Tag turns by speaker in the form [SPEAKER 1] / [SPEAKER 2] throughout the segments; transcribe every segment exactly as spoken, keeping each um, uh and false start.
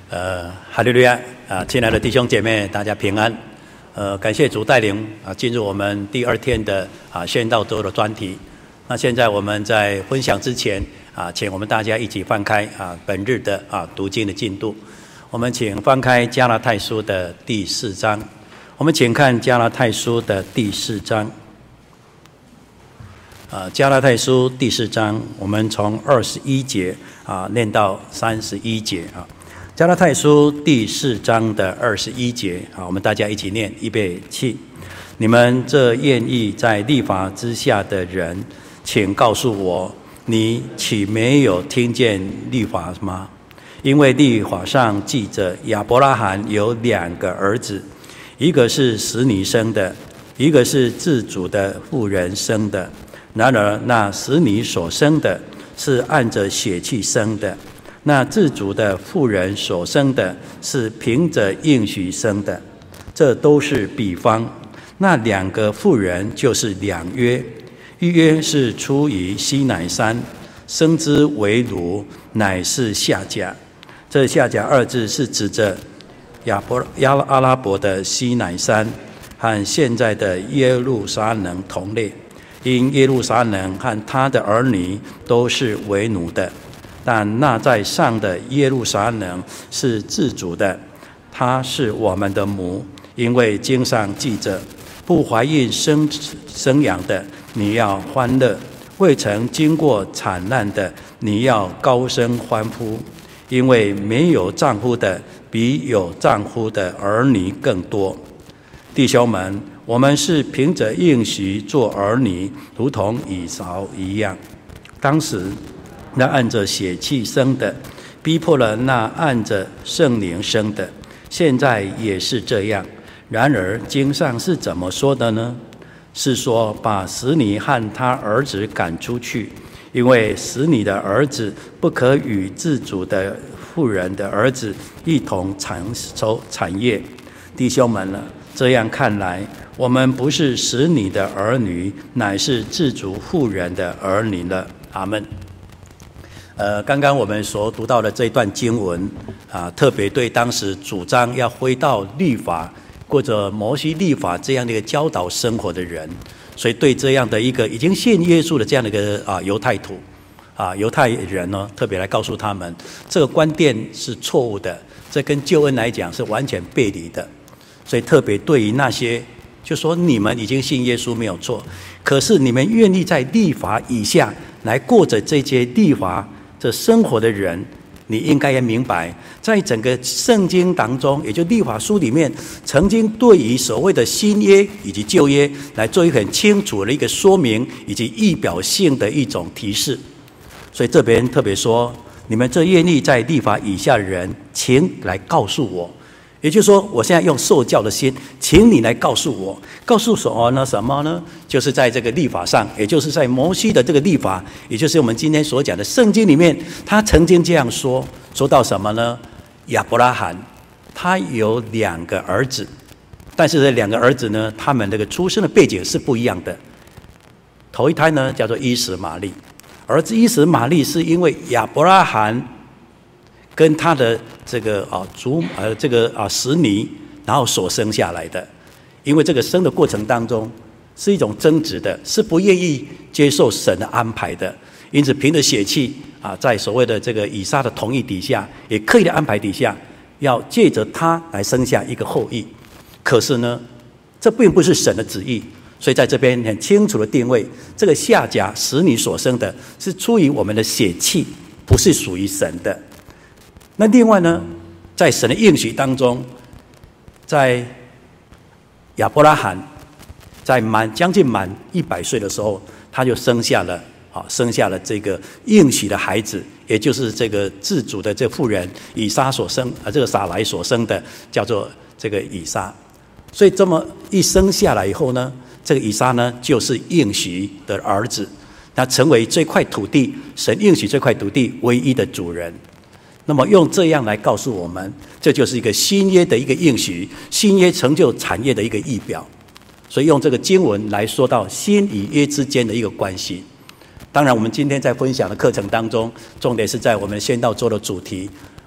[SPEAKER 1] 呃，哈利路亚啊！亲爱的弟兄姐妹，大家平安。呃，感谢主带领啊，进入我们第二天的啊宣道周的专题。那现在我们在分享之前啊，请我们大家一起翻开啊本日的啊读经的进度。我们请翻开加拉太书的第四章。我们请看加拉太书的第四章。啊，加拉太书第四章，我们从二十一节啊念到三十一节啊。加拉太书第四章的二十一节，好，我们大家一起念，预备起。你们这愿意在律法之下的人，请告诉我，你岂没有听见律法吗？因为律法上记着亚伯拉罕有两个儿子，一个是使女生的，一个是自主的妇人生的。然而那使女所生的是按着血气生的，那自主的妇人所生的是凭着应许生的，这都是比方。那两个妇人就是两约，一约是出于西乃山，生之为乳，乃是夏甲。这夏甲二字是指着亚伯亚阿拉伯的西乃山和现在的耶路撒冷同类，因耶路撒冷和他的儿女都是为奴的。但那在上的耶路撒冷是自主的，他是我们的母，因为经上记着，不怀孕生生养的，你要欢乐；未曾经过产难的，你要高声欢呼，因为没有丈夫的，比有丈夫的儿女更多。弟兄们，我们是凭着应许做儿女，如同以扫一样。当时那按着血气生的，逼迫了那按着圣灵生的，现在也是这样。然而经上是怎么说的呢？是说把使女和他儿子赶出去，因为使女的儿子不可与自主的妇人的儿子一同承受产业。弟兄们呢，这样看来，我们不是使女的儿女，乃是自主妇人的儿女了。阿们。呃，刚刚我们所读到的这一段经文啊，特别对当时主张要回到律法或者摩西律法这样的一个教导生活的人，所以对这样的一个已经信耶稣的这样的一个啊犹太徒啊犹太人呢，特别来告诉他们，这个观念是错误的，这跟救恩来讲是完全背离的。所以特别对于那些就说你们已经信耶稣没有错，可是你们愿意在律法以下来过着这些律法这生活的人，你应该要明白，在整个圣经当中，也就律法书里面，曾经对于所谓的新约以及旧约来做一个很清楚的一个说明，以及预表性的一种提示。所以这边特别说，你们这愿意在律法以下的人，请来告诉我。也就是说，我现在用受教的心，请你来告诉我，告诉我呢什么呢？就是在这个律法上，也就是在摩西的这个律法，也就是我们今天所讲的圣经里面，他曾经这样说，说到什么呢？亚伯拉罕他有两个儿子，但是这两个儿子呢，他们这个出生的背景是不一样的。头一胎呢叫做伊实玛利，儿子伊实玛利是因为亚伯拉罕跟他的这个啊祖呃这个啊使女，然后所生下来的，因为这个生的过程当中是一种争执的，是不愿意接受神的安排的，因此凭着血气啊，在所谓的这个以撒的同意底下，也刻意的安排底下，要借着他来生下一个后裔。可是呢，这并不是神的旨意，所以在这边很清楚的定位，这个夏甲使女所生的是出于我们的血气，不是属于神的。那另外呢，在神的应许当中，在亚伯拉罕在满将近满一百岁的时候，他就生下了啊，生下了这个应许的孩子，也就是这个自主的这妇人以撒所生啊，这个撒莱所生的，叫做这个以撒。所以这么一生下来以后呢，这个以撒呢，就是应许的儿子，他成为这块土地神应许这块土地唯一的主人。那么用这样来告诉我们，这就是一个新约的一个应许，新约成就产业的一个预表。所以用这个经文来说到新与约之间的一个关系。当然我们今天在分享的课程当中，重点是在我们宣道周的主题，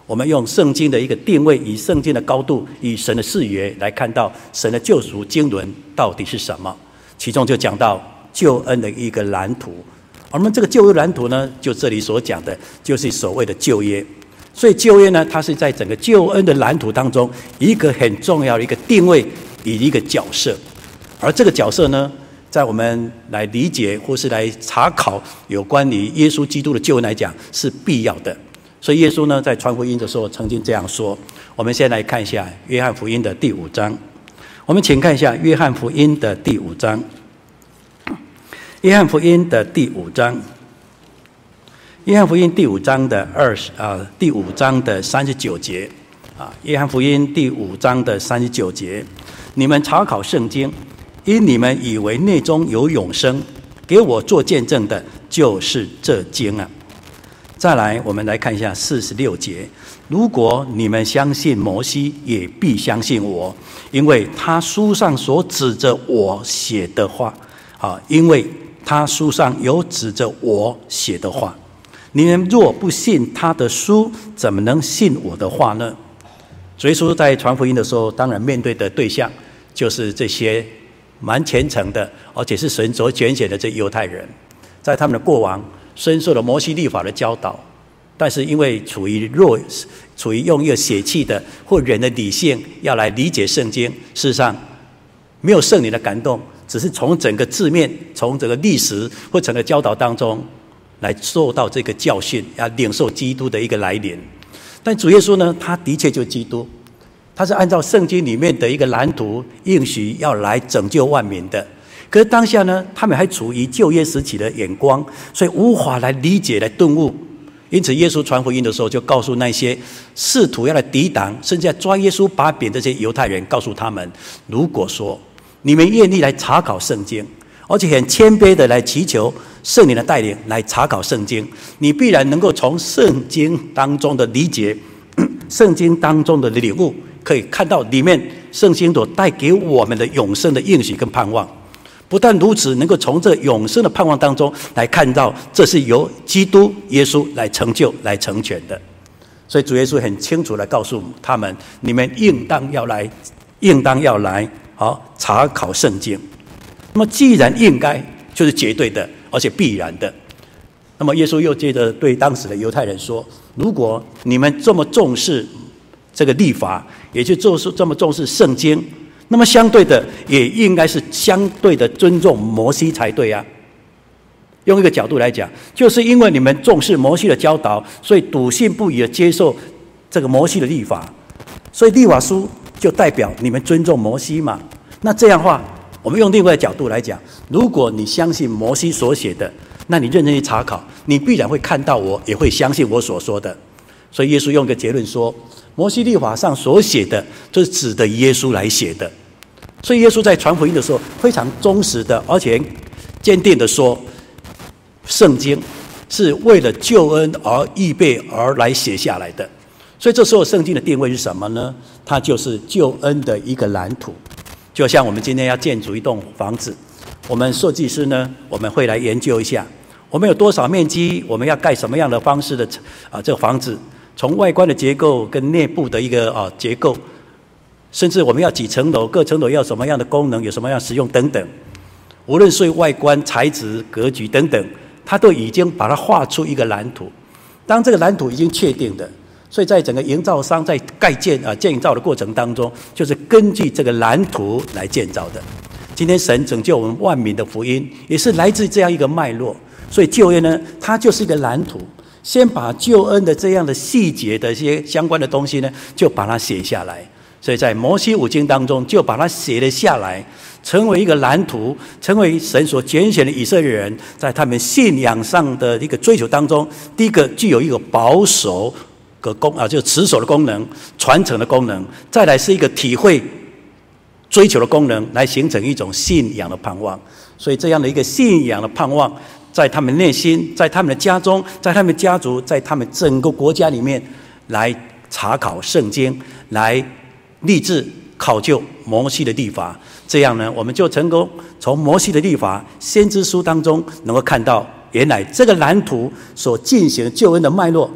[SPEAKER 1] 我们用圣经的一个定位，以圣经的高度，以神的视野来看到神的救赎经纶到底是什么。其中就讲到救恩的一个蓝图。我们这个救恩蓝图呢，就这里所讲的，就是所谓的旧约。所以旧约呢，它是在整个救恩的蓝图当中一个很重要的一个定位以一个角色。而这个角色呢，在我们来理解或是来查考有关于耶稣基督的救恩来讲，是必要的。所以耶稣呢，在传福音的时候曾经这样说。我们先来看一下约翰福音的第五章。我们请看一下约翰福音的第五章。约翰福音的第五章，约翰福音第五章的二十啊，第五章的三十九节啊，约翰福音第五章的三十九节，你们查考圣经，因你们以为内中有永生，给我做见证的，就是这经啊。再来，我们来看一下四十六节。如果你们相信摩西，也必相信我，因为他书上所指着我写的话啊，因为他书上有指着我写的话。你们若不信他的书，怎么能信我的话呢？主耶稣在传福音的时候，当然面对的对象就是这些蛮虔诚的，而且是神所拣选的这犹太人，在他们的过往深受了摩西律法的教导，但是因为处于弱，处于用一个血气的或人的理性要来理解圣经，事实上没有圣灵的感动，只是从整个字面、从整个历史或整个教导当中来受到这个教训，要领受基督的一个来临。但主耶稣呢，他的确就是基督，他是按照圣经里面的一个蓝图应许要来拯救万民的。可是当下呢，他们还处于旧约时期的眼光，所以无法来理解、来顿悟。因此，耶稣传福音的时候，就告诉那些试图要来抵挡，甚至要抓耶稣把柄的这些犹太人，告诉他们：如果说你们愿意来查考圣经，而且很谦卑的来祈求圣灵的带领来查考圣经，你必然能够从圣经当中的理解、圣经当中的领悟，可以看到里面圣经所带给我们的永生的应许跟盼望。不但如此，能够从这永生的盼望当中来看到，这是由基督耶稣来成就、来成全的。所以主耶稣很清楚地告诉他们：你们应当要来，应当要来，好查考圣经。那么既然应该，就是绝对的，而且必然的。那么耶稣又接着对当时的犹太人说：如果你们这么重视这个律法，也就这么重视圣经，那么相对的也应该是相对的尊重摩西才对啊。用一个角度来讲，就是因为你们重视摩西的教导，所以笃信不疑的接受这个摩西的律法，所以律法书就代表你们尊重摩西嘛。那这样的话，我们用另外的角度来讲，如果你相信摩西所写的，那你认真去查考，你必然会看到我，也会相信我所说的。所以耶稣用一个结论说，摩西律法上所写的，就是指的耶稣来写的。所以耶稣在传福音的时候，非常忠实的，而且坚定的说，圣经是为了救恩而预备而来写下来的。所以这时候圣经的定位是什么呢？它就是救恩的一个蓝图。就像我们今天要建筑一栋房子，我们设计师呢，我们会来研究一下，我们有多少面积，我们要盖什么样的方式的啊这个房子，从外观的结构跟内部的一个啊结构，甚至我们要几层楼，各层楼要什么样的功能，有什么样的使用等等，无论是外观、材质、格局等等，它都已经把它画出一个蓝图。当这个蓝图已经确定的，所以在整个营造商在盖建啊建造的过程当中，就是根据这个蓝图来建造的。今天神拯救我们万民的福音，也是来自这样一个脉络。所以旧约呢，它就是一个蓝图，先把救恩的这样的细节的一些相关的东西呢，就把它写下来。所以在摩西五经当中，就把它写了下来，成为一个蓝图，成为神所拣选的以色列人在他们信仰上的一个追求当中，第一个具有一个保守个功啊，就持守的功能、传承的功能，再来是一个体会、追求的功能，来形成一种信仰的盼望。所以这样的一个信仰的盼望，在他们内心，在他们的家中，在他们家族，在他们整个国家里面，来查考圣经，来立志考究摩西的律法。这样呢，我们就成功从摩西的律法、先知书当中，能够看到原来这个蓝图所进行救恩的脉络，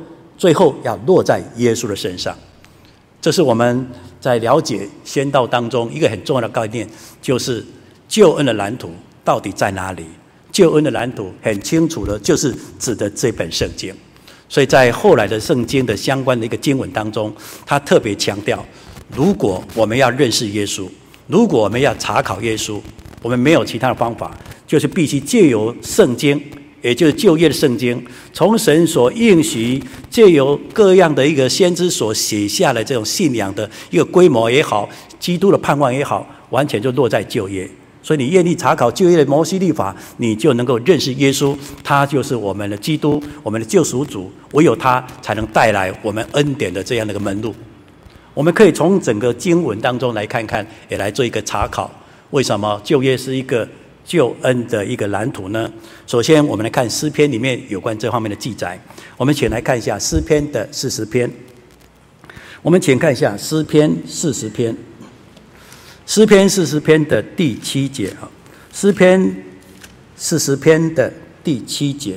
[SPEAKER 1] 最后要落在耶稣的身上。这是我们在了解宣道当中一个很重要的概念，就是救恩的蓝图到底在哪里？救恩的蓝图很清楚的，就是指的这本圣经。所以在后来的圣经的相关的一个经文当中，他特别强调，如果我们要认识耶稣，如果我们要查考耶稣，我们没有其他的方法，就是必须借由圣经，也就是旧约的圣经，从神所应许，借由各样的一个先知所写下的这种信仰的一个规模也好，基督的盼望也好，完全就落在旧约。所以你愿意查考旧约的摩西律法，你就能够认识耶稣，他就是我们的基督，我们的救赎主，唯有他才能带来我们恩典的这样的一个门路。我们可以从整个经文当中来看看，也来做一个查考，为什么旧约是一个救恩的一个蓝图呢？首先我们来看诗篇里面有关这方面的记载，我们请来看一下诗篇的四十篇。我们请看一下诗篇四十篇，诗篇四十篇的第七节啊，诗篇四十篇的第七节，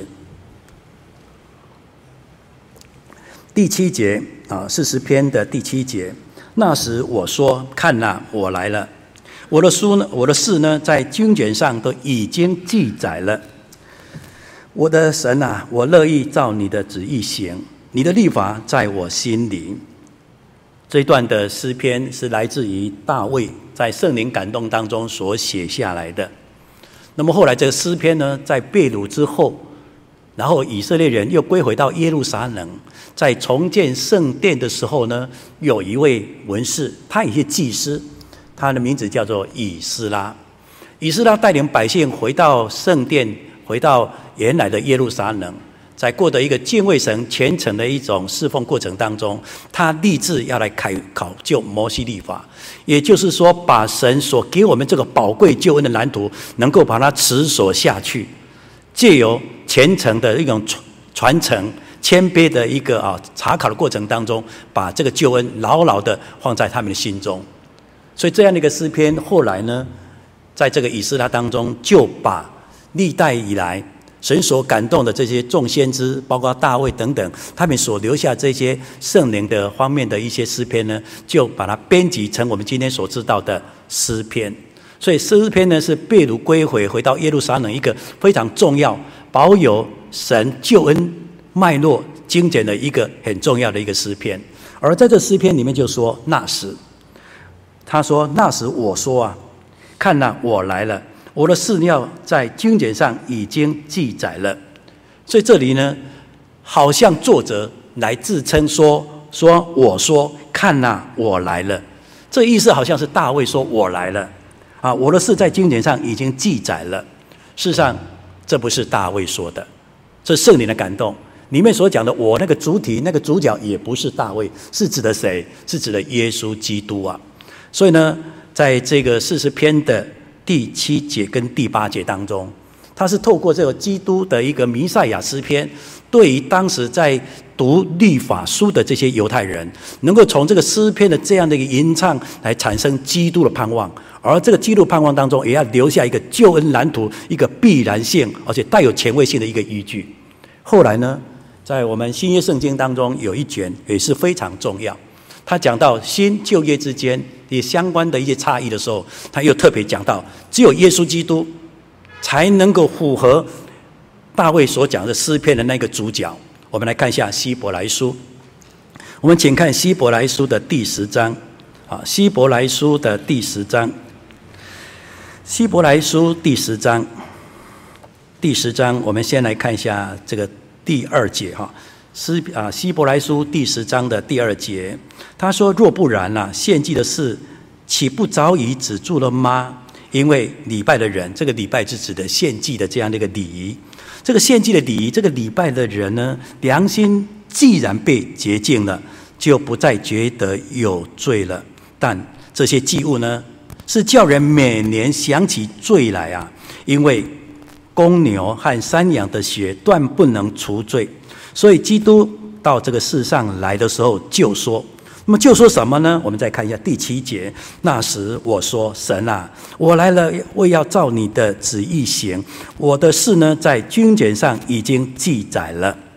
[SPEAKER 1] 第七节啊，四十篇的第七节。那时我说：看哪，我来了。我的书呢，我的事呢，在经卷上都已经记载了。我的神啊，我乐意照你的旨意行，你的律法在我心里。这一段的诗篇是来自于大卫在圣灵感动当中所写下来的。那么后来这个诗篇呢，在被掳之后，然后以色列人又归回到耶路撒冷，在重建圣殿的时候呢，有一位文士，他也是祭司，他的名字叫做以斯拉。以斯拉带领百姓回到圣殿，回到原来的耶路撒冷，在过得一个敬畏神虔诚的一种侍奉过程当中，他立志要来考究摩西律法，也就是说把神所给我们这个宝贵救恩的蓝图能够把它持守下去，借由虔诚的一种传承谦卑的一个啊查考的过程当中，把这个救恩牢牢的放在他们的心中。所以这样的一个诗篇后来呢，在这个以斯拉当中，就把历代以来神所感动的这些众先知，包括大卫等等，他们所留下这些圣灵的方面的一些诗篇呢，就把它编辑成我们今天所知道的诗篇。所以诗篇呢，是被掳归回回到耶路撒冷一个非常重要，保有神救恩脉络经典的一个很重要的一个诗篇。而在这诗篇里面就说，那时他说，那时我说啊，看哪，我来了，我的事要在经卷上已经记载了。所以这里呢，好像作者来自称说，说我说看哪，我来了。这意思好像是大卫说我来了啊，我的事在经卷上已经记载了。事实上这不是大卫说的，这是圣灵的感动。里面所讲的我那个主体那个主角也不是大卫，是指的谁？是指的耶稣基督啊。所以呢，在这个四十篇的第七节跟第八节当中，他是透过这个基督的一个弥赛亚诗篇，对于当时在读律法书的这些犹太人，能够从这个诗篇的这样的一个吟唱来产生基督的盼望，而这个基督盼望当中也要留下一个救恩蓝图，一个必然性而且带有前卫性的一个依据。后来呢，在我们新约圣经当中有一卷也是非常重要，他讲到新旧约之间也相关的一些差异的时候，他又特别讲到只有耶稣基督才能够符合大卫所讲的诗篇的那个主角。我们来看一下希伯来书，我们请看希伯来书的第十章啊，希伯来书的第十章，希伯来书第十章，第十章，我们先来看一下这个第二节哈。希啊，希伯来书第十章的第二节，他说：若不然啊，献祭的事岂不早已止住了吗？因为礼拜的人，这个礼拜是指的献祭的这样的一个礼仪。这个献祭的礼仪，这个礼拜的人呢，良心既然被洁净了，就不再觉得有罪了。但这些祭物呢，是叫人每年想起罪来啊，因为公牛和山羊的血断不能除罪。所以基督到这个世上来的时候就说，那么就说什么呢？我们再看一下第七节，那时我说，神啊，我来了，为要照你的旨意行，我的事呢，在经卷上已经记载了。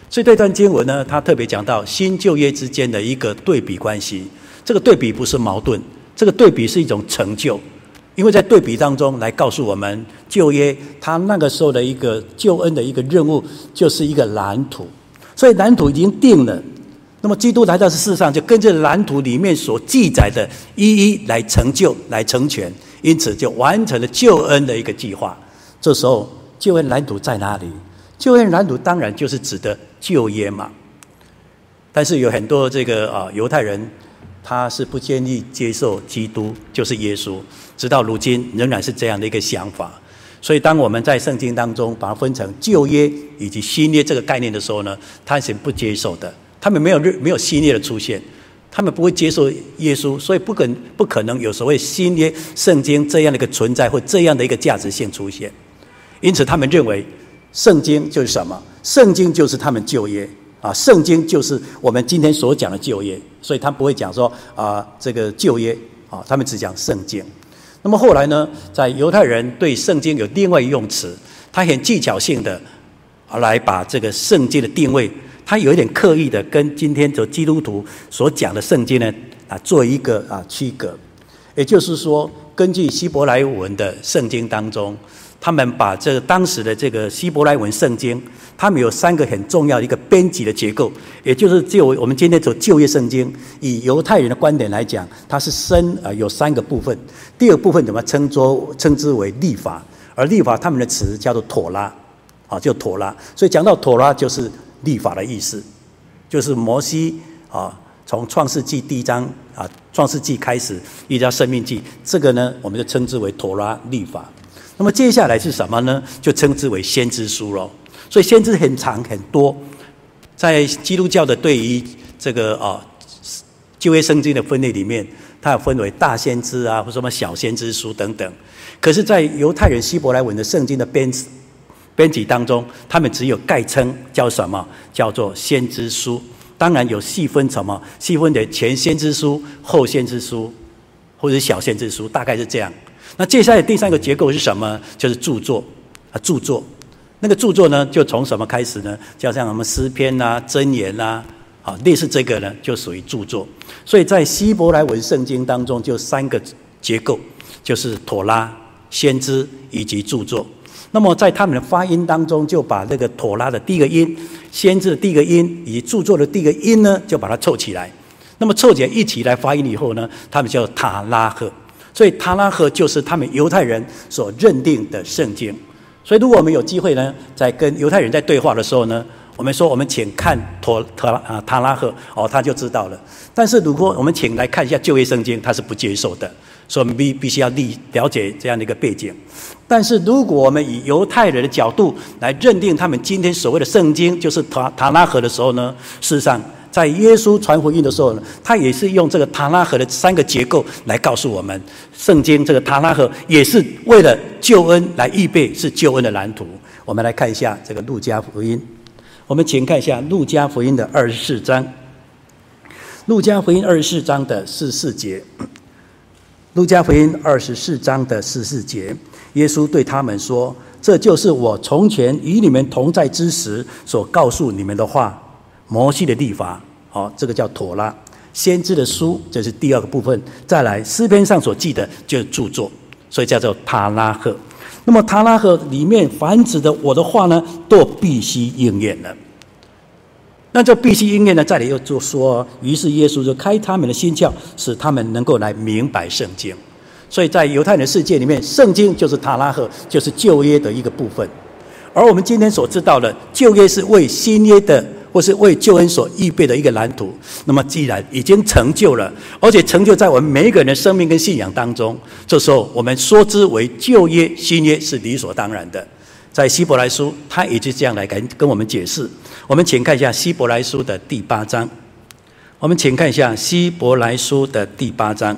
[SPEAKER 1] 所以这段经文呢，他特别讲到新旧约之间的一个对比关系。这个对比不是矛盾，这个对比是一种成就，因为在对比当中来告诉我们，旧约他那个时候的一个救恩的一个任务，就是一个蓝图。所以蓝图已经定了，那么基督来到世上，就跟着蓝图里面所记载的，一一来成就、来成全，因此就完成了救恩的一个计划。这时候，救恩蓝图在哪里？救恩蓝图当然就是指的旧约嘛。但是有很多这个啊犹太人，他是不愿意接受基督就是耶稣，直到如今仍然是这样的一个想法。所以当我们在圣经当中把它分成旧约以及新约这个概念的时候呢，他是不接受的。他们没有没有新约的出现，他们不会接受耶稣，所以不可不可能有所谓新约圣经这样的一个存在或这样的一个价值性出现。因此他们认为圣经就是什么？圣经就是他们旧约啊，圣经就是我们今天所讲的旧约，所以他不会讲说啊这个旧约啊，他们只讲圣经。那么后来呢，在犹太人对圣经有另外一个用词，他很技巧性的来把这个圣经的定位，他有一点刻意的跟今天的基督徒所讲的圣经呢啊做一个啊区隔。也就是说，根据希伯来文的圣经当中，他们把这个当时的这个希伯来文圣经，他们有三个很重要的一个编辑的结构，也就是就我们今天走旧约圣经，以犹太人的观点来讲，它是分呃有三个部分。第二部分怎么称作称之为律法，而律法他们的词叫做妥拉，啊，就妥拉。所以讲到妥拉就是律法的意思，就是摩西啊，从创世纪第一章啊，创世纪开始一直到申命记，这个呢我们就称之为妥拉律法。那么接下来是什么呢？就称之为先知书咯。所以先知很长很多，在基督教的对于这个啊旧约圣经的分类里面，它有分为大先知啊，或什么小先知书等等。可是，在犹太人希伯来文的圣经的编编辑当中，他们只有概称叫什么？叫做先知书。当然有细分什么？细分的前先知书、后先知书，或者小先知书，大概是这样。那接下来第三个结构是什么？就是著作啊，著作。那个著作呢，就从什么开始呢？就像我们诗篇啊、箴言啊，啊，类似这个呢，就属于著作。所以在希伯来文圣经当中，就三个结构，就是妥拉、先知以及著作。那么在他们的发音当中，就把那个妥拉的第一个音、先知的第一个音以及著作的第一个音呢，就把它凑起来。那么凑起来一起来发音以后呢，他们叫塔拉赫。所以塔拉赫就是他们犹太人所认定的圣经。所以如果我们有机会呢，在跟犹太人在对话的时候呢，我们说我们请看妥塔啊塔拉赫哦，他就知道了。但是如果我们请来看一下旧约圣经，他是不接受的，所以我们必必须要了解这样的一个背景。但是如果我们以犹太人的角度来认定他们今天所谓的圣经就是塔塔拉赫的时候呢，事实上在耶稣传福音的时候呢，他也是用这个塔拉赫的三个结构来告诉我们，圣经这个塔拉赫也是为了救恩来预备，是救恩的蓝图。我们来看一下这个路加福音，我们请看一下路加福音的二十四章，路加福音二十四章的四十四节，路加福音二十四章的四十四节，耶稣对他们说：“这就是我从前与你们同在之时所告诉你们的话。摩西的律法，哦，这个叫妥拉；先知的书，这是第二个部分。再来，诗篇上所记的就是著作，所以叫做塔拉赫。那么塔拉赫里面凡指的我的话呢，都必须应验了。那这必须应验呢，这里又就说，于是耶稣就开他们的心窍，使他们能够来明白圣经。所以在犹太人的世界里面，圣经就是塔拉赫，就是旧约的一个部分。而我们今天所知道的旧约是为新约的，或是为救恩所预备的一个蓝图。那么既然已经成就了，而且成就在我们每一个人的生命跟信仰当中，这时候我们说之为旧约新约是理所当然的。在希伯来书他也是这样来跟跟我们解释。我们请看一下希伯来书的第八章，我们请看一下希伯来书的第八章，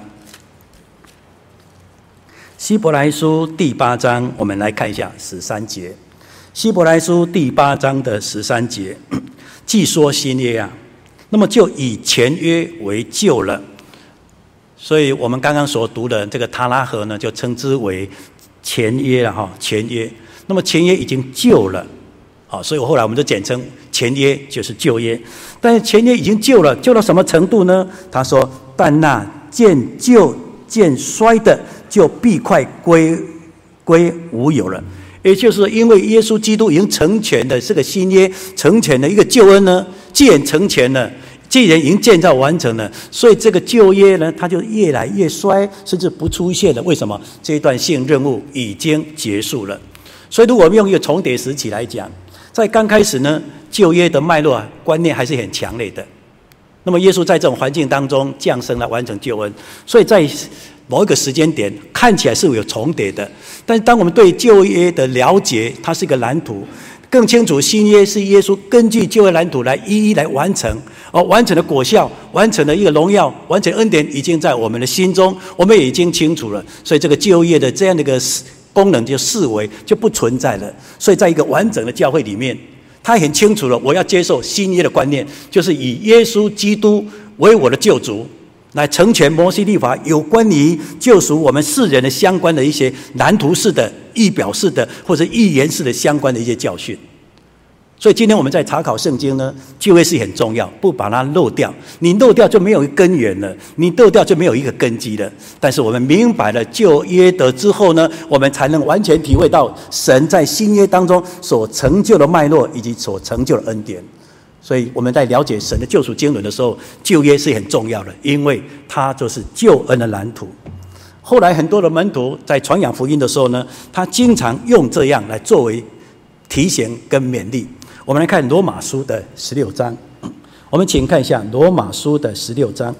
[SPEAKER 1] 希伯来书第八章，我们来看一下十三节。希伯来书第八章的十三节，既说新约啊，那么就以前约为旧了。所以我们刚刚所读的这个塔拉赫呢，就称之为前约了哈，前约。那么前约已经旧了，好，所以后来我们就简称前前约就是旧约，但是前约已经旧了，旧到什么程度呢？他说：“但那渐旧渐衰的，就必快归归无有了。”也就是说，因为耶稣基督已经成全的这个新约，成全的一个救恩呢，既然成全了，既然已经建造完成了，所以这个旧约呢，它就越来越衰，甚至不出现了。为什么？这一段性任务已经结束了。所以，如果我们用一个重叠时期来讲，在刚开始呢，旧约的脉络啊，观念还是很强烈的。那么，耶稣在这种环境当中降生来完成救恩，所以在某一个时间点看起来是有重叠的。但是，当我们对旧约的了解，它是一个蓝图，更清楚新约是耶稣根据旧约蓝图来一一来完成，而完成的果效，完成的一个荣耀，完成恩典，已经在我们的心中，我们也已经清楚了。所以，这个旧约的这样的一个功能就视为就不存在了。所以在一个完整的教会里面，他很清楚了，我要接受新约的观念，就是以耶稣基督为我的救主，来成全摩西律法有关于救赎我们世人的相关的一些蓝图式的、预表式的或者预言式的相关的一些教训。所以今天我们在查考圣经呢，旧约是很重要，不把它漏掉。你漏掉就没有根源了，你漏掉就没有一个根基了。但是我们明白了旧约的之后呢，我们才能完全体会到神在新约当中所成就的脉络以及所成就的恩典。所以我们在了解神的救赎经纶的时候，旧约是很重要的，因为它就是救恩的蓝图。后来很多的门徒在传扬福音的时候呢，他经常用这样来作为提醒跟勉励。我们来看罗马书的十六章，我们请看一下罗马书的十六章。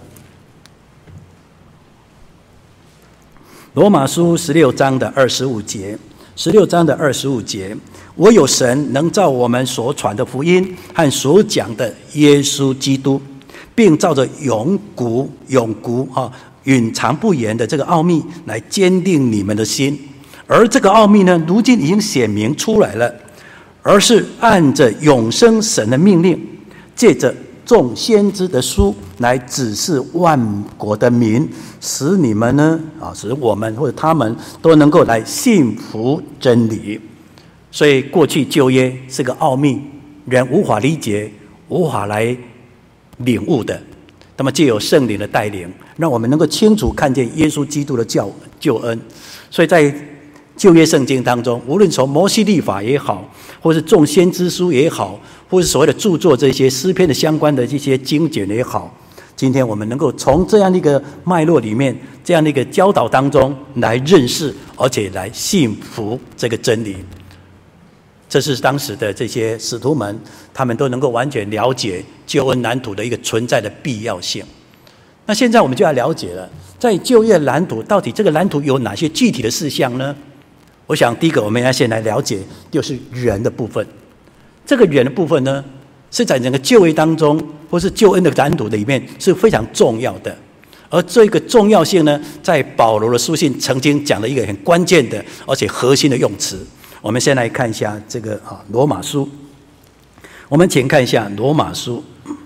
[SPEAKER 1] 罗马书十六章的二十五节，十六章的二十五节，我有神能照我们所传的福音和所讲的耶稣基督，并照着永古永古哈隐藏不言的这个奥秘来坚定你们的心，而这个奥秘呢，如今已经显明出来了。而是按着永生神的命令，借着众先知的书来指示万国的民，使你们呢啊，使我们或者他们都能够来信服真理。所以过去旧约是个奥秘，人无法理解、无法来领悟的。那么藉由圣灵的带领，让我们能够清楚看见耶稣基督的教救恩。所以在旧约圣经当中，无论从摩西律法也好，或是众先知书也好，或是所谓的著作这些诗篇的相关的这些经卷也好，今天我们能够从这样的一个脉络里面，这样的一个教导当中来认识，而且来信服这个真理。这是当时的这些使徒们，他们都能够完全了解救恩蓝图的一个存在的必要性。那现在我们就要了解了，在旧约蓝图到底这个蓝图有哪些具体的事项呢？我想第一个我们要先来了解，就是人的部分。这个人的部分呢，是在整个旧约当中，或是救恩的蓝图里面是非常重要的。而这个重要性呢，在保罗的书信曾经讲了一个很关键的，而且核心的用词。我们先来看一下这个啊罗马书。我们请看一下罗马书，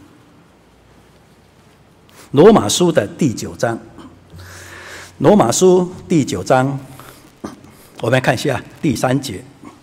[SPEAKER 1] 罗马书的第九章。罗马书第九章。我们来看一下第三节，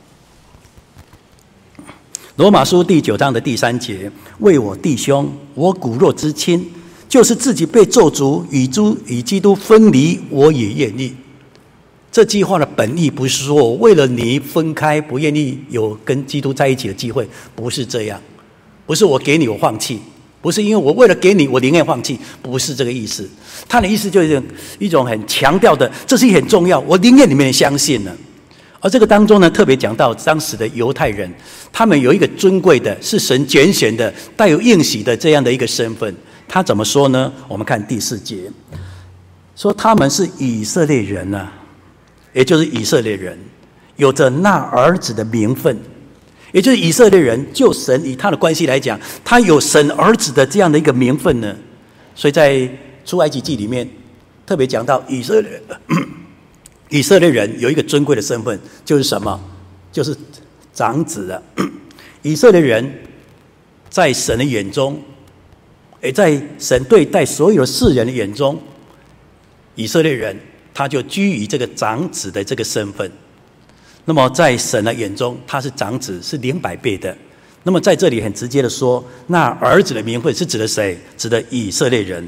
[SPEAKER 1] 罗马书第九章的第三节，为我弟兄，我骨肉之亲，就是自己被咒诅，与诸与基督分离，我也愿意。这句话的本意不是说我为了你分开，不愿意有跟基督在一起的机会，不是这样，不是我给你我放弃，不是因为我为了给你我宁愿放弃，不是这个意思。他的意思就是一种很强调的，这是很重要，我宁愿你们相信了。而这个当中呢，特别讲到当时的犹太人，他们有一个尊贵的，是神拣选的，带有应许的这样的一个身份。他怎么说呢？我们看第四节，说他们是以色列人啊，也就是以色列人，有着那儿子的名分。也就是以色列人，就神以他的关系来讲，他有神儿子的这样的一个名分呢。所以在出埃及记里面特别讲到以色列以色列人有一个尊贵的身份，就是什么？就是长子啊。以色列人在神的眼中，也在神对待所有世人的眼中，以色列人他就居于这个长子的这个身份。那么在神的眼中，他是长子，是零百倍的。 那么在这里很直接的说，那儿子的名分是指的谁？指的以色列人。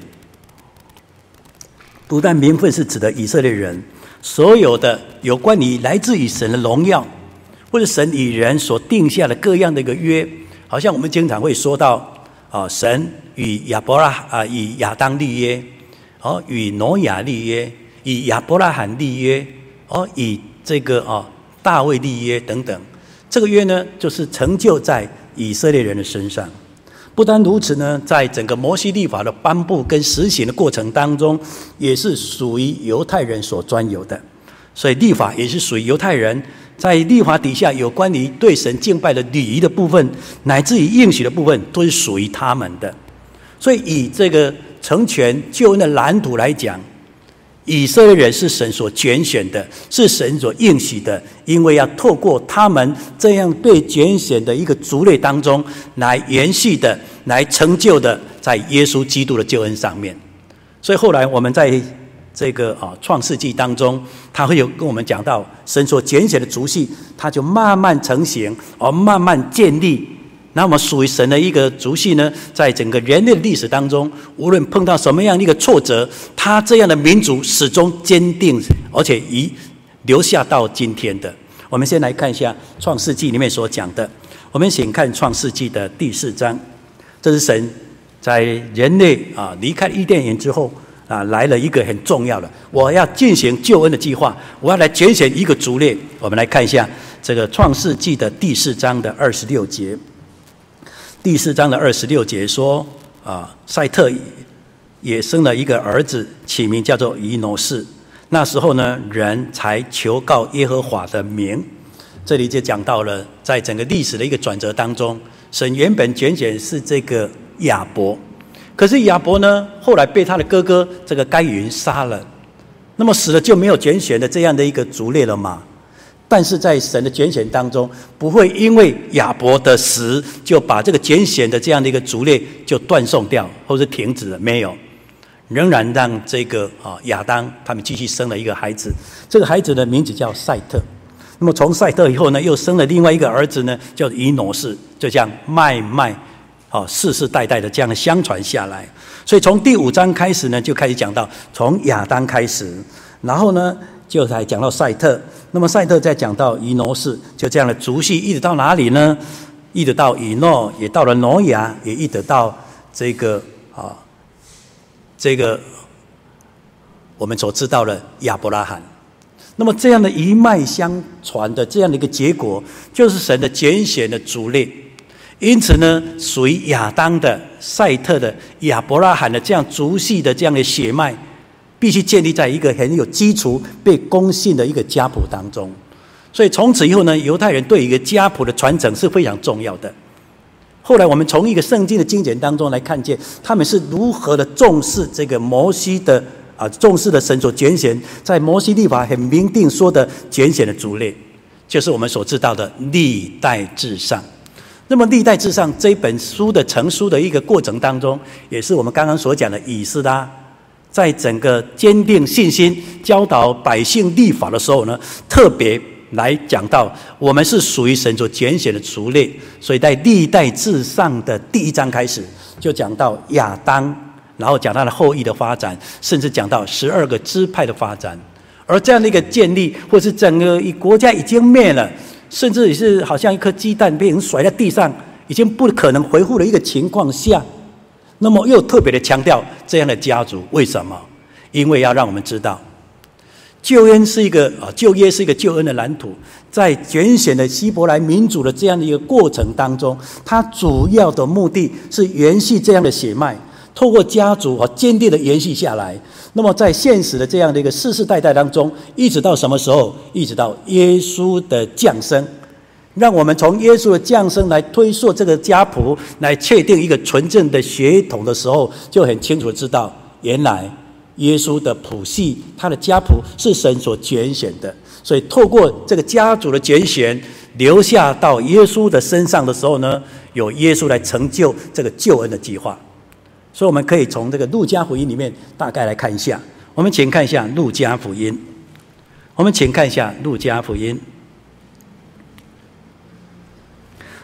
[SPEAKER 1] 不但名分是指的以色列人，所有的有关于来自于神的荣耀，或者神与人所定下的各样的一个约，好像我们经常会说到啊，神与亚伯拉啊，与亚当立约，哦，与挪亚立约，与亚伯拉罕立约，哦，与这个啊大卫立约等等。这个约呢，就是成就在以色列人的身上。不单如此呢，在整个摩西律法的颁布跟实行的过程当中，也是属于犹太人所专有的。所以律法也是属于犹太人，在律法底下有关于对神敬拜的礼仪的部分，乃至于应许的部分，都是属于他们的。所以以这个成全救恩的蓝图来讲，以色列人是神所拣选的，是神所应许的，因为要透过他们这样被拣选的一个族类当中，来延续的，来成就的，在耶稣基督的救恩上面。所以后来我们在这个啊创世纪当中，他会有跟我们讲到神所拣选的族系，他就慢慢成型，而慢慢建立。那么属于神的一个族系呢，在整个人类的历史当中，无论碰到什么样的一个挫折，他这样的民族始终坚定，而且遗留下到今天的。我们先来看一下创世纪里面所讲的，我们先看创世纪的第四章，这是神在人类啊离开伊甸园之后啊，来了一个很重要的，我要进行救恩的计划，我要来拣选一个族类。我们来看一下这个创世纪的第四章的二十六节。第四章的二十六节说，啊，赛特也生了一个儿子，起名叫做以挪士。那时候呢，人才求告耶和华的名。这里就讲到了，在整个历史的一个转折当中，神原本拣选是这个亚伯，可是亚伯呢，后来被他的哥哥这个该隐杀了，那么死了就没有拣选的这样的一个族类了嘛。但是在神的拣选当中，不会因为亚伯的死就把这个拣选的这样的一个族类就断送掉，或是停止了，没有，仍然让这个啊亚当他们继续生了一个孩子，这个孩子的名字叫赛特。那么从赛特以后呢，又生了另外一个儿子呢，叫以挪士，就这样慢慢啊世世代代的这样相传下来。所以从第五章开始呢，就开始讲到从亚当开始，然后呢就才讲到赛特。那么赛特再讲到以挪士，就这样的族系一直到哪里呢？一直到以诺，也到了挪亚，也一直到这个啊，这个我们所知道的亚伯拉罕。那么这样的一脉相传的这样的一个结果，就是神的拣选的族类。因此呢，属于亚当的、赛特的、亚伯拉罕的这样族系的这样的血脉，必须建立在一个很有基础、被公信的一个家谱当中。所以从此以后呢，犹太人对一个家谱的传承是非常重要的。后来我们从一个圣经的经典当中来看见，他们是如何的重视这个摩西的啊，重视的神所拣选，在摩西律法很明定说的拣选的族类，就是我们所知道的历代志上。那么历代志上这本书的成书的一个过程当中，也是我们刚刚所讲的以斯拉在整个坚定信心、教导百姓律法的时候呢，特别来讲到我们是属于神所拣选的族类。所以在历代志上的第一章开始，就讲到亚当，然后讲他的后裔的发展，甚至讲到十二个支派的发展。而这样的一个建立，或是整个一国家已经灭了，甚至也是好像一颗鸡蛋被人甩在地上，已经不可能回复的一个情况下，那么又特别的强调这样的家族。为什么？因为要让我们知道，救恩是一个啊，旧约是一个救恩的蓝图，在拣选的希伯来民族的这样的一个过程当中，它主要的目的是延续这样的血脉，透过家族啊坚定的延续下来。那么在现实的这样的一个世世代代当中，一直到什么时候？一直到耶稣的降生，让我们从耶稣的降生来推溯这个家谱，来确定一个纯正的血统的时候，就很清楚知道，原来耶稣的谱系，他的家谱是神所拣选的。所以透过这个家族的拣选，留下到耶稣的身上的时候呢，有耶稣来成就这个救恩的计划。所以我们可以从这个路加福音里面大概来看一下。我们请看一下路加福音，我们请看一下路加福音。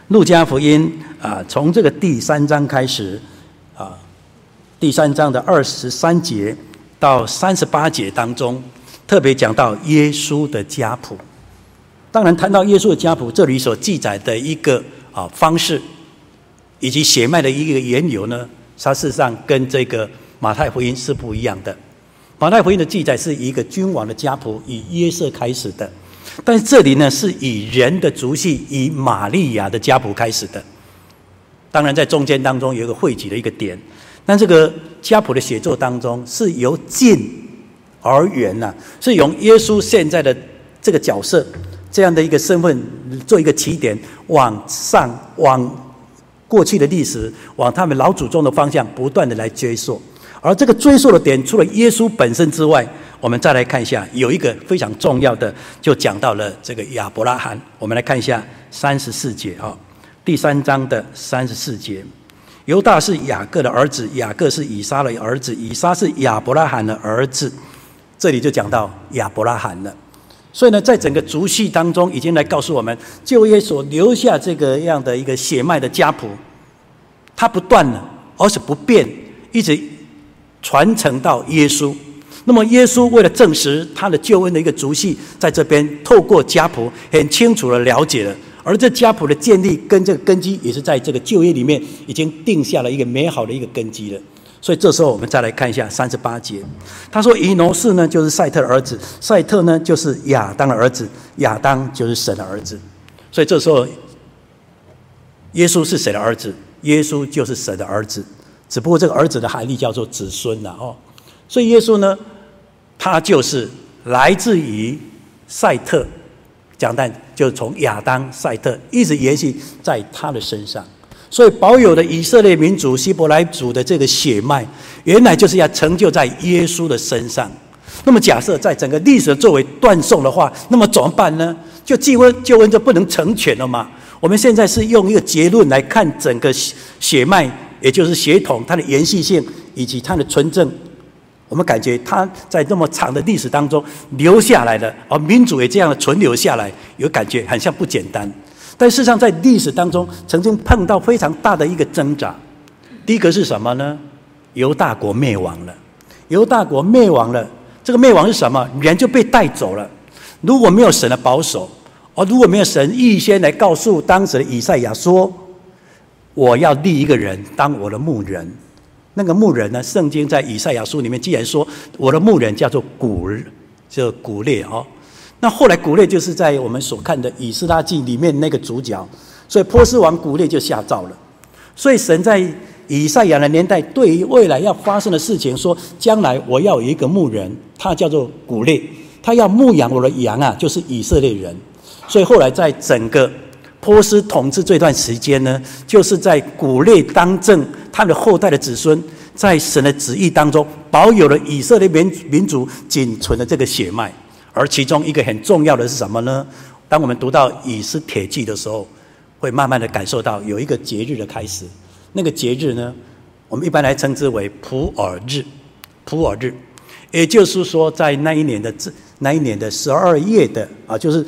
[SPEAKER 1] 路加福音啊，从这个第三章开始啊，第三章的二十三节到三十八节当中，特别讲到耶稣的家谱。当然，谈到耶稣的家谱，这里所记载的一个啊方式，以及血脉的一个缘由呢，它事实上跟这个马太福音是不一样的。马太福音的记载是以一个君王的家谱，以约瑟开始的。但是这里呢，是以人的族系，以玛利亚的家谱开始的。当然，在中间当中有一个汇集的一个点，但这个家谱的写作当中是由近而远呐、啊，是用耶稣现在的这个角色这样的一个身份做一个起点，往上往过去的历史，往他们老祖宗的方向不断的来追溯。而这个追溯的点，除了耶稣本身之外，我们再来看一下，有一个非常重要的，就讲到了这个亚伯拉罕。我们来看一下三十四节啊，第三章的三十四节。犹大是雅各的儿子，雅各是以撒的儿子，以撒是亚伯拉罕的儿子。这里就讲到亚伯拉罕了。所以呢，在整个族系当中，已经来告诉我们，旧约所留下这个样的一个血脉的家谱，它不断了，而且不变，一直传承到耶稣。那么耶稣为了证实他的救恩的一个族系，在这边透过家谱很清楚的了解了，而这家谱的建立跟这个根基，也是在这个旧约里面已经定下了一个美好的一个根基了。所以这时候我们再来看一下三十八节，他说以挪士呢就是赛特的儿子，赛特呢就是亚当的儿子，亚当就是神的儿子。所以这时候耶稣是谁的儿子？耶稣就是神的儿子，只不过这个儿子的含义叫做子孙啦哦。所以耶稣呢，他就是来自于赛特，讲但就从亚当、赛特一直延续在他的身上。所以保有的以色列民族希伯来族的这个血脉，原来就是要成就在耶稣的身上。那么假设在整个历史作为断送的话，那么怎么办呢？就救恩救恩就不能成全了吗？我们现在是用一个结论来看整个血脉，也就是血统它的延续性以及它的纯正。我们感觉它在那么长的历史当中留下来的，而民主也这样的存留下来，有感觉很像不简单。但事实上在历史当中曾经碰到非常大的一个挣扎。第一个是什么呢？犹大国灭亡了。犹大国灭亡了，这个灭亡是什么？人就被带走了。如果没有神的保守，而如果没有神预先来告诉当时的以赛亚说，我要立一个人当我的牧人，那个牧人呢，圣经在以赛亚书里面既然说我的牧人叫做古就古列哦。那后来古列就是在我们所看的以斯拉记里面那个主角，所以波斯王古列就下诏了。所以神在以赛亚的年代对于未来要发生的事情说，将来我要有一个牧人，他叫做古列，他要牧养我的羊啊，就是以色列人。所以后来在整个波斯统治这段时间呢，就是在古列当政，他的后代的子孙在神的旨意当中保有了以色列民族仅存的这个血脉。而其中一个很重要的是什么呢？当我们读到以斯帖记的时候，会慢慢的感受到有一个节日的开始。那个节日呢，我们一般来称之为普尔日。普尔日，也就是说，在那一年的那一年的十二月的啊，就是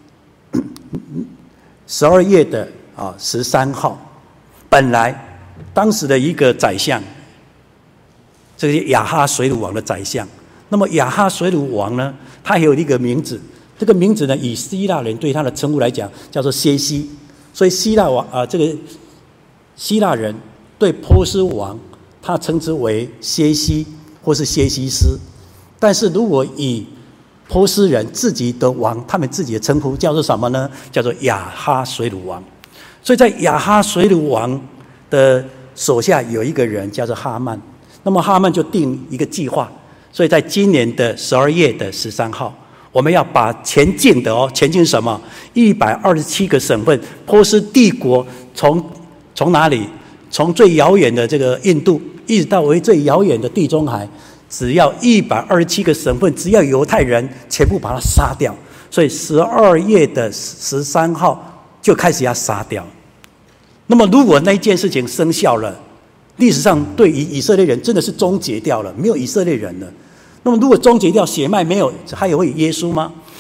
[SPEAKER 1] 十二月的啊十三号，本来当时的一个宰相，这个亚哈水鲁王的宰相。那么亚哈水鲁王呢，他有一个名字，这个名字呢，以希腊人对他的称呼来讲，叫做歇西。所以希腊王啊、呃，这个希腊人对波斯王，他称之为歇西或是歇西斯。但是如果以波斯人自己的王，他们自己的称呼叫做什么呢？叫做亚哈水鲁王。所以在亚哈水鲁王的手下有一个人叫做哈曼，那么哈曼就定一个计划。所以在今年的十二月的十三号，我们要把前进的哦，前进什么？一百二十七个省份，波斯帝国从从哪里？从最遥远的这个印度，一直到为最遥远的地中海，只要一百二十七个省份，只要犹太人全部把它杀掉。所以十二月的十三号就开始要杀掉。那么如果那件事情生效了，历史上对于以色列人真的是终结掉了，没有以色列人了。那么如果终结掉血脉没有，还有会有耶稣吗？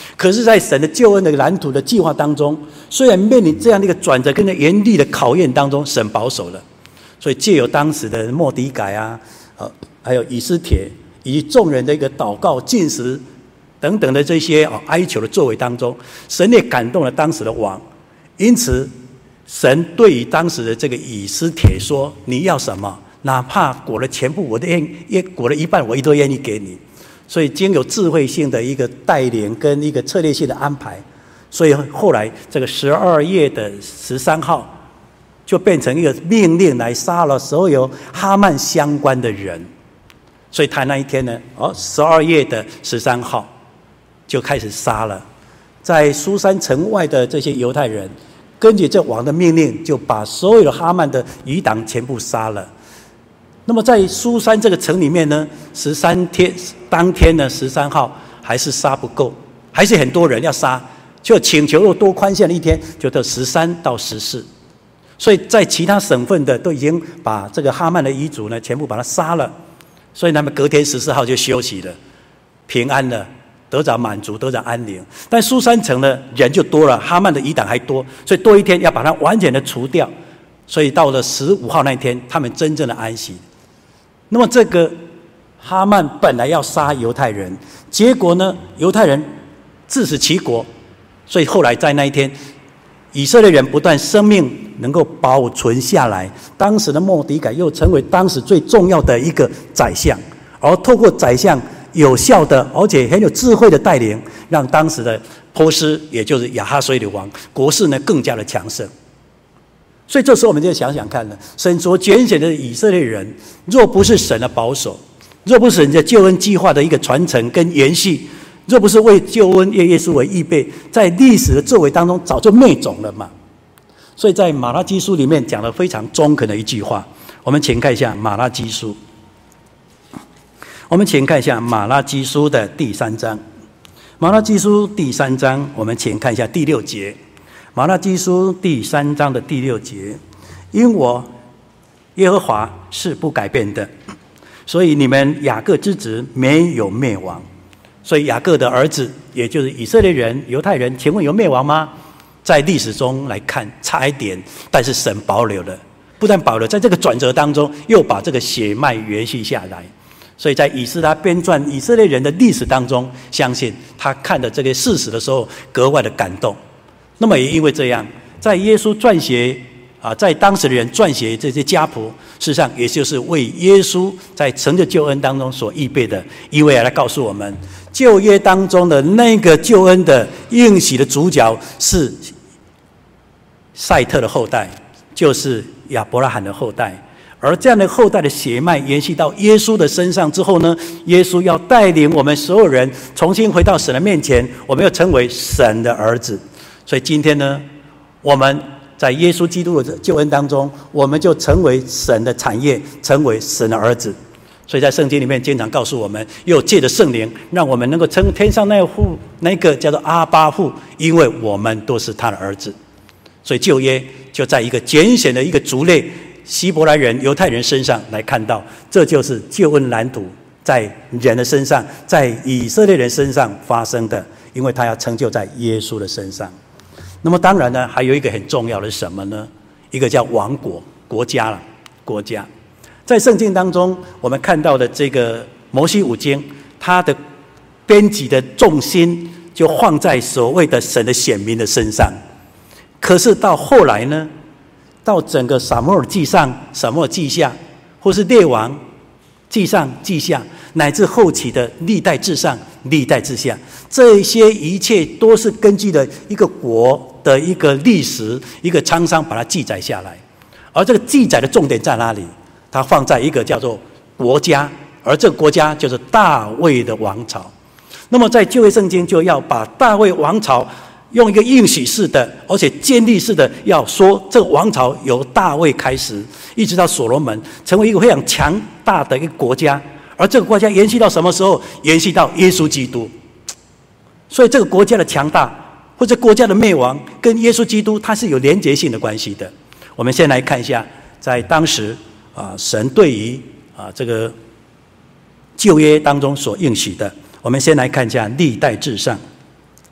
[SPEAKER 1] 可是在神的救恩的蓝图的计划当中，虽然面临这样的一个转折跟严厉的考验当中，神保守了。所以借由当时的末底改啊，呃，还有以斯帖以及众人的一个祷告、禁食等等的这些啊哀求的作为当中，神也感动了当时的王。因此神对于当时的这个以斯帖说，你要什么，哪怕裹了全部，我都愿意，裹了一半我都愿意给你。所以经有智慧性的一个带领跟一个策略性的安排，所以后来这个十二月的十三号就变成一个命令来杀了所有哈曼相关的人。所以他那一天呢，哦，十二月的十三号就开始杀了在苏珊城外的这些犹太人，根据这王的命令，就把所有的哈曼的余党全部杀了。那么在苏珊这个城里面呢，十三天当天呢，十三号还是杀不够，还是很多人要杀，就请求又多宽限了一天，就到十三到十四。所以在其他省份的都已经把这个哈曼的遗族呢，全部把他杀了。所以他们隔天十四号就休息了，平安了，得着满足，得着安宁。但苏珊城呢，人就多了，哈曼的余党还多，所以多一天要把它完全的除掉。所以到了十五号那天，他们真正的安息。那么这个哈曼本来要杀犹太人，结果呢，犹太人自食其果，所以后来在那一天，以色列人不但生命能够保存下来，当时的末底改又成为当时最重要的一个宰相，而透过宰相有效的而且很有智慧的带领，让当时的波斯，也就是亚哈随鲁王国势呢更加的强盛。所以这时候我们就想想看了，神所拣选的以色列人，若不是神的保守，若不是神的救恩计划的一个传承跟延续，若不是为救恩耶耶稣为预备，在历史的作为当中早就灭种了嘛。所以在马拉基书里面讲了非常中肯的一句话，我们请看一下马拉基书，我们请看一下马拉基书的第三章，马拉基书第三章，我们请看一下第六节。马拉基书第三章的第六节，因我耶和华是不改变的，所以你们雅各之子没有灭亡。所以雅各的儿子，也就是以色列人、犹太人，请问有灭亡吗？在历史中来看，差一点，但是神保留了，不但保留，在这个转折当中，又把这个血脉延续下来。所以在以斯拉编撰以色列人的历史当中，相信他看的这个事实的时候，格外的感动。那么也因为这样，在耶稣撰写啊，在当时的人撰写这些家谱，事实上也就是为耶稣在成就救恩当中所预备的，因为来告诉我们，旧约当中的那个救恩的应许的主角是赛特的后代，就是亚伯拉罕的后代。而这样的后代的血脉延续到耶稣的身上之后呢，耶稣要带领我们所有人重新回到神的面前，我们要成为神的儿子。所以今天呢，我们在耶稣基督的救恩当中，我们就成为神的产业，成为神的儿子。所以在圣经里面经常告诉我们，又借着圣灵，让我们能够称天上那父那个叫做阿爸父，因为我们都是他的儿子。所以旧约就在一个拣选的一个族类，希伯来人、犹太人身上来看到，这就是救恩蓝图在人的身上，在以色列人身上发生的，因为他要成就在耶稣的身上。那么当然呢，还有一个很重要的是什么呢？一个叫王国，国家了，国家。在圣经当中，我们看到的这个摩西五经，它的编辑的重心就放在所谓的神的选民的身上。可是到后来呢，到整个撒母耳记上、撒母耳记下，或是列王记上、记下，乃至后期的历代志上、历代志下，这些一切都是根据的一个国的一个历史、一个沧桑把它记载下来。而这个记载的重点在哪里？它放在一个叫做国家，而这个国家就是大卫的王朝。那么在旧约圣经就要把大卫王朝用一个应许式的，而且建立式的，要说这个王朝由大卫开始，一直到所罗门，成为一个非常强大的一个国家。而这个国家延续到什么时候？延续到耶稣基督。所以这个国家的强大或者国家的灭亡，跟耶稣基督它是有连结性的关系的。我们先来看一下，在当时啊，神对于啊这个旧约当中所应许的。我们先来看一下历代志上，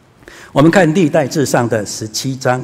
[SPEAKER 1] 我们看历代志上的十七章，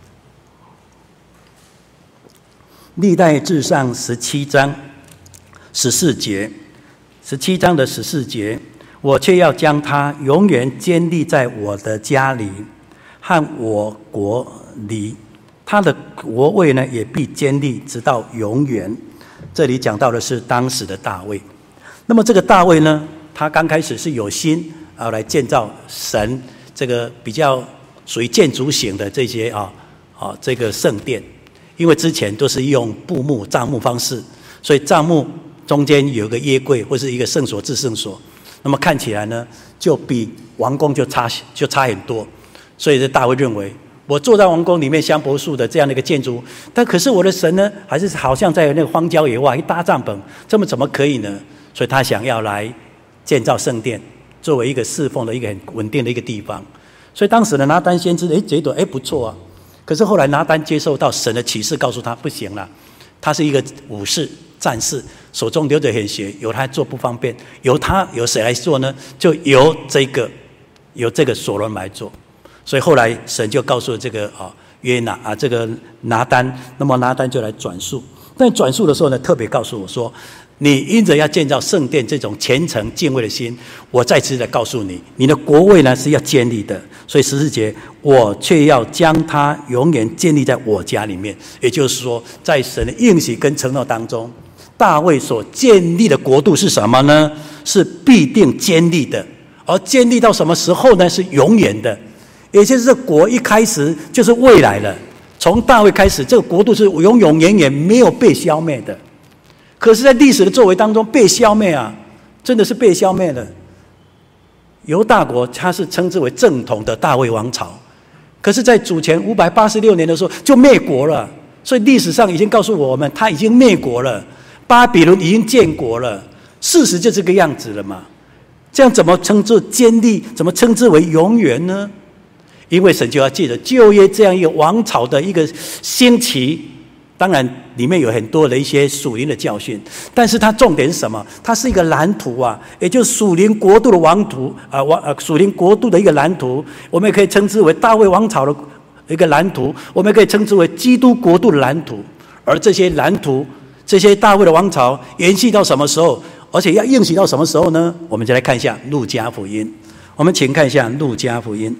[SPEAKER 1] 历代志上十七章十四节，十七章的十四节，我却要将他永远坚立在我的家里和我国里，他的国位呢也必坚立直到永远。这里讲到的是当时的大卫。那么这个大卫呢，他刚开始是有心啊来建造神这个比较属于建筑型的这些啊啊这个圣殿，因为之前都是用布幕帐幕方式，所以帐幕中间有个约柜或是一个圣所至圣所，那么看起来呢就比王宫就差就差很多。所以这大卫认为，我坐在王宫里面香柏树的这样的一个建筑，但可是我的神呢，还是好像在那个荒郊野外一搭帐篷，这么怎么可以呢？所以他想要来建造圣殿，作为一个侍奉的一个很稳定的一个地方。所以当时的拿单先知，哎，觉得哎不错啊。可是后来拿单接受到神的启示，告诉他不行了。他是一个武士、战士，手中流着血血，由他做不方便，由他由谁来做呢？就由这个由这个所罗门来做。所以后来神就告诉了这个啊约拿啊这个拿单，那么拿单就来转述。但转述的时候呢，特别告诉我说，你因着要建造圣殿这种虔诚敬畏的心，我再次的告诉你，你的国位呢是要建立的。所以十四节，我却要将它永远建立在我家里面。也就是说，在神的应许跟承诺当中，大卫所建立的国度是什么呢？是必定坚立的。而坚立到什么时候呢？是永远的。也就是这国一开始就是未来了，从大卫开始，这个国度是永永远远没有被消灭的。可是在历史的作为当中被消灭啊，真的是被消灭了。犹大国它是称之为正统的大卫王朝，可是在主前五百八十六年的时候就灭国了。所以历史上已经告诉我们，他已经灭国了，巴比伦已经建国了，事实就这个样子了嘛。这样怎么称之坚立，怎么称之为永远呢？因为神就要借着旧约这样一个王朝的一个兴起，当然里面有很多的一些属灵的教训，但是它重点是什么？它是一个蓝图啊，也就是属灵国度的王图啊，王呃属灵国度的一个蓝图，我们也可以称之为大卫王朝的一个蓝图，我们也可以称之为基督国度的蓝图。而这些蓝图，这些大卫的王朝延续到什么时候？而且要应许到什么时候呢？我们就来看一下路加福音。我们请看一下路加福音。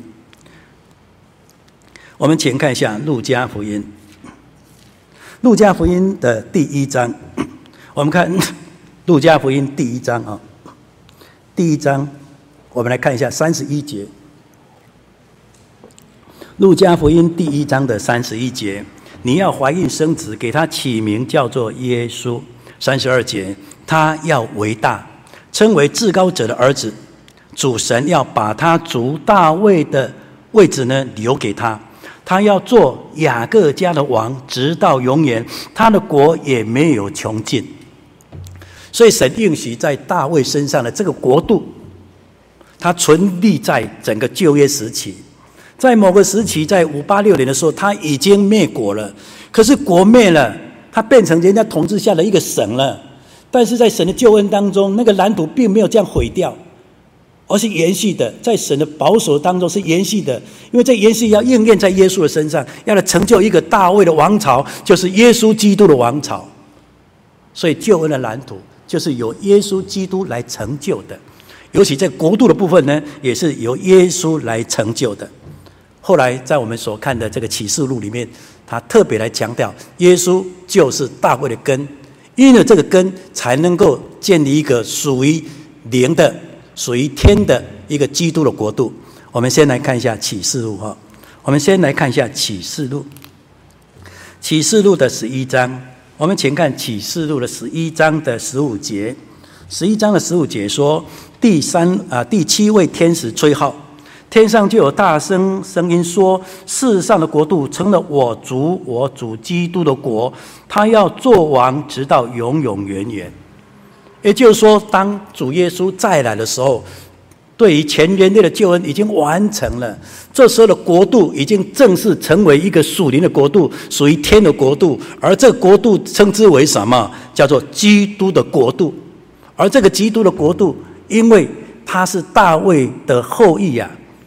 [SPEAKER 1] 我们请看一下路加福音。路加福音的第一章，我们看路加福音第一章啊，第一章，我们来看一下三十一节。路加福音第一章的三十一节，你要怀孕生子，给他起名叫做耶稣。三十二节，他要为大，称为至高者的儿子，主神要把他族大卫的位置呢留给他。他要做雅各家的王，直到永远，他的国也没有穷尽。所以神应许在大卫身上的这个国度，他存立在整个旧约时期。在某个时期，在五八六年的时候，他已经灭国了。可是国灭了，他变成人家统治下的一个省了。但是在神的救恩当中，那个蓝图并没有这样毁掉，而是延续的，在神的保守当中是延续的，因为这延续要应验在耶稣的身上，要来成就一个大卫的王朝，就是耶稣基督的王朝。所以救恩的蓝图就是由耶稣基督来成就的，尤其在国度的部分呢，也是由耶稣来成就的。后来在我们所看的这个启示录里面，他特别来强调，耶稣就是大卫的根，因为这个根才能够建立一个属于灵的、属于天的一个基督的国度。我们先来看一下启示录哈，我们先来看一下启示录，启示录的十一章，我们请看启示录的十一章的十五节。十一章的十五节说，第三啊第七位天使吹号，天上就有大声声音说，世上的国度成了我主我主基督的国，他要做王直到永永远远。也就是说，当主耶稣再来的时候，对于全人类的救恩已经完成了，这时候的国度已经正式成为一个属灵的国度，属于天的国度。而这个国度称之为什么？叫做基督的国度。而这个基督的国度，因为他是大卫的后裔啊，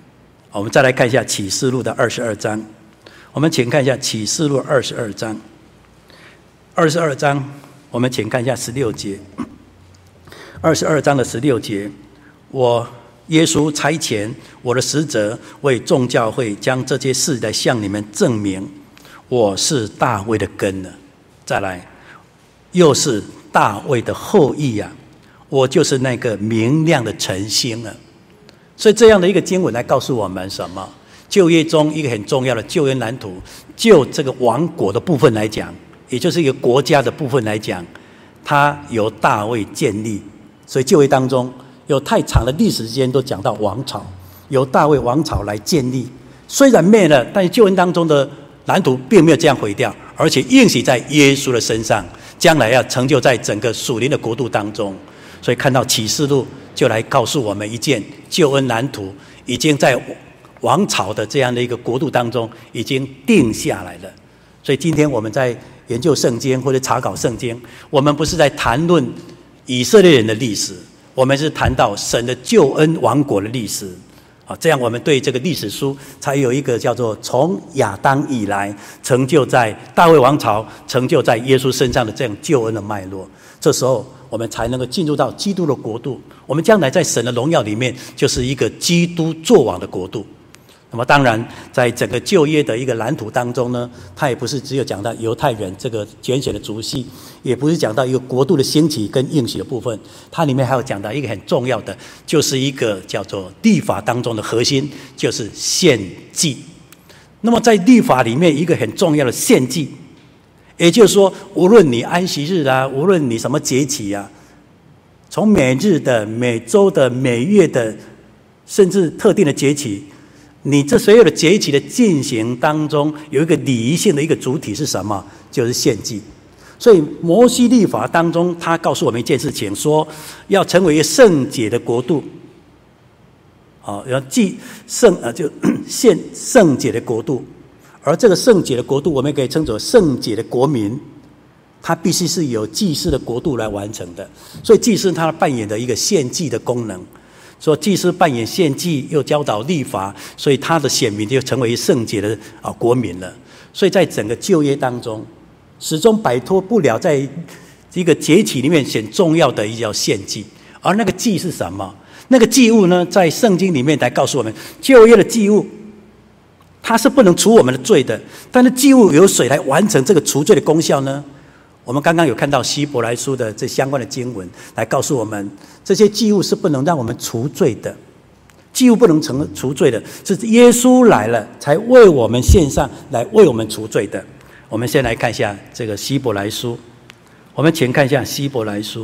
[SPEAKER 1] 我们再来看一下启示录的二十二章，我们请看一下启示录二十二章，二十二章，我们请看一下十六节，二十二章的十六节，我耶稣差遣我的使者为众教会将这些事来向你们证明，我是大卫的根了。再来，又是大卫的后裔啊，我就是那个明亮的晨星了。所以这样的一个经文来告诉我们什么？旧约中一个很重要的救恩蓝图，就这个王国的部分来讲，也就是一个国家的部分来讲，它由大卫建立。所以旧约当中有太长的历史时间都讲到王朝，由大卫王朝来建立。虽然灭了，但是救恩当中的蓝图并没有这样毁掉，而且应许在耶稣的身上，将来要成就在整个属灵的国度当中。所以看到启示录就来告诉我们一件救恩蓝图已经在王朝的这样的一个国度当中已经定下来了。所以今天我们在研究圣经或者查考圣经，我们不是在谈论以色列人的历史，我们是谈到神的救恩王国的历史。这样我们对这个历史书才有一个叫做从亚当以来成就在大卫王朝成就在耶稣身上的这样救恩的脉络。这时候我们才能够进入到基督的国度，我们将来在神的荣耀里面就是一个基督作王的国度。那么当然在整个旧约的一个蓝图当中呢，它也不是只有讲到犹太人这个拣选的族系，也不是讲到一个国度的兴起跟应许的部分，它里面还有讲到一个很重要的，就是一个叫做律法当中的核心，就是献祭。那么在律法里面一个很重要的献祭，也就是说无论你安息日啊，无论你什么节期啊，从每日的、每周的、每月的，甚至特定的节期，你这所有的节期的进行当中有一个礼仪性的一个主体是什么？就是献祭。所以摩西律法当中他告诉我们一件事情，说要成为一个圣洁的国度，哦，要祭圣呃就献圣洁的国度。而这个圣洁的国度我们可以称作圣洁的国民，它必须是由祭司的国度来完成的。所以祭司他扮演的一个献祭的功能，说祭司扮演献祭又教导律法，所以他的选民就成为圣洁的啊国民了。所以在整个旧约当中始终摆脱不了在一个节期里面很重要的一叫献祭。而那个祭是什么？那个祭物呢，在圣经里面来告诉我们，旧约的祭物它是不能除我们的罪的，但是祭物由谁来完成这个除罪的功效呢？我们刚刚有看到希伯来书的这相关的经文来告诉我们，这些祭物是不能让我们除罪的，祭物不能成除罪的，是耶稣来了才为我们献上来为我们除罪的。我们先来看一下这个希伯来书，我们请看一下希伯来书，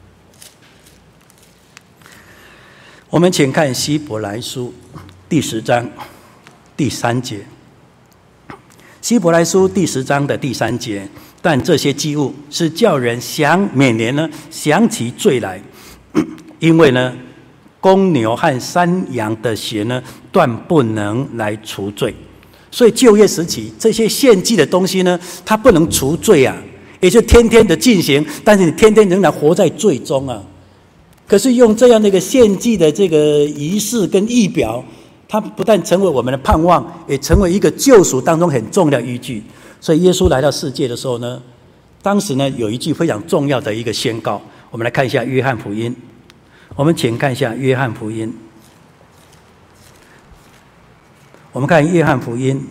[SPEAKER 1] 我们请看希伯来书第十章第三节，希伯来书第十章的第三节，但这些祭物是叫人想每年呢想起罪来，因为呢公牛和山羊的血呢断不能来除罪。所以旧约时期这些献祭的东西呢，它不能除罪啊，也就天天的进行，但是你天天仍然活在罪中啊。可是用这样的一个献祭的这个仪式跟仪表，它不但成为我们的盼望，也成为一个救赎当中很重要的依据。所以耶稣来到世界的时候呢，当时呢有一句非常重要的一个宣告，我们来看一下约翰福音，我们请看一下约翰福音，我们看约翰福音，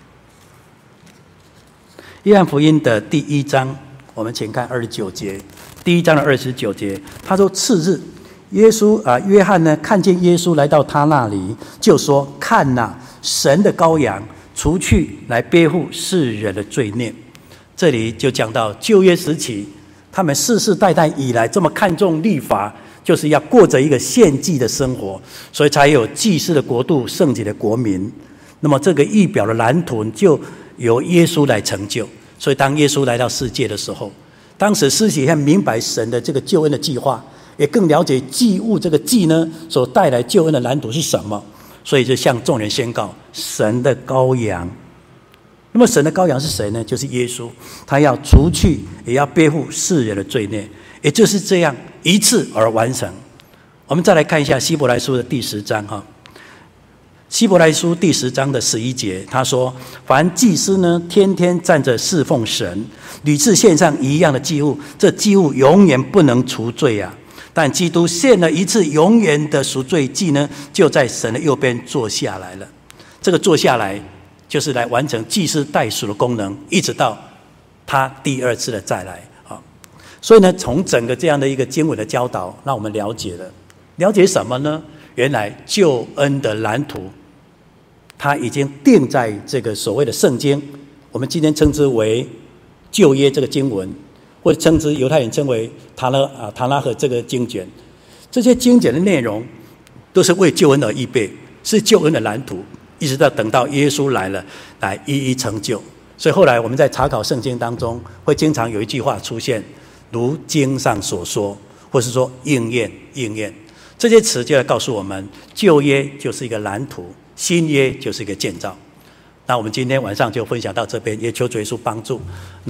[SPEAKER 1] 约翰福音的第一章，我们请看二十九节，第一章的二十九节，他说次日，耶稣啊，约翰呢看见耶稣来到他那里，就说：“看哪，神的羔羊，除去来背负世人的罪孽。”这里就讲到旧约时期，他们世世代代以来这么看重律法，就是要过着一个献祭的生活，所以才有祭司的国度、圣洁的国民。那么这个仪表的蓝图就由耶稣来成就。所以当耶稣来到世界的时候，当时施洗约翰明白神的这个救恩的计划，也更了解祭物这个祭呢所带来救恩的蓝图是什么，所以就向众人宣告神的羔羊。那么神的羔羊是谁呢？就是耶稣，他要除去也要背负世人的罪孽，也就是这样一次而完成。我们再来看一下希伯来书的第十章哈， 希伯来书第十章的十一节，他说：“凡祭司呢，天天站着侍奉神，屡次献上一样的祭物，这祭物永远不能除罪啊。但基督献了一次永远的赎罪祭呢，就在神的右边坐下来了。这个坐下来，就是来完成祭司代赎的功能，一直到他第二次的再来啊。所以呢，从整个这样的一个经文的教导，让我们了解了，了解什么呢？原来救恩的蓝图。”它已经定在这个所谓的圣经，我们今天称之为旧约这个经文，或者称之犹太人称为塔拉啊塔拉和这个经卷。这些经卷的内容都是为救恩而预备，是救恩的蓝图，一直到等到耶稣来了，来一一成就。所以后来我们在查考圣经当中，会经常有一句话出现，如经上所说，或是说应验应验。这些词就来告诉我们，旧约就是一个蓝图，新约就是一个建造。那我们今天晚上就分享到这边，也求主耶稣帮助。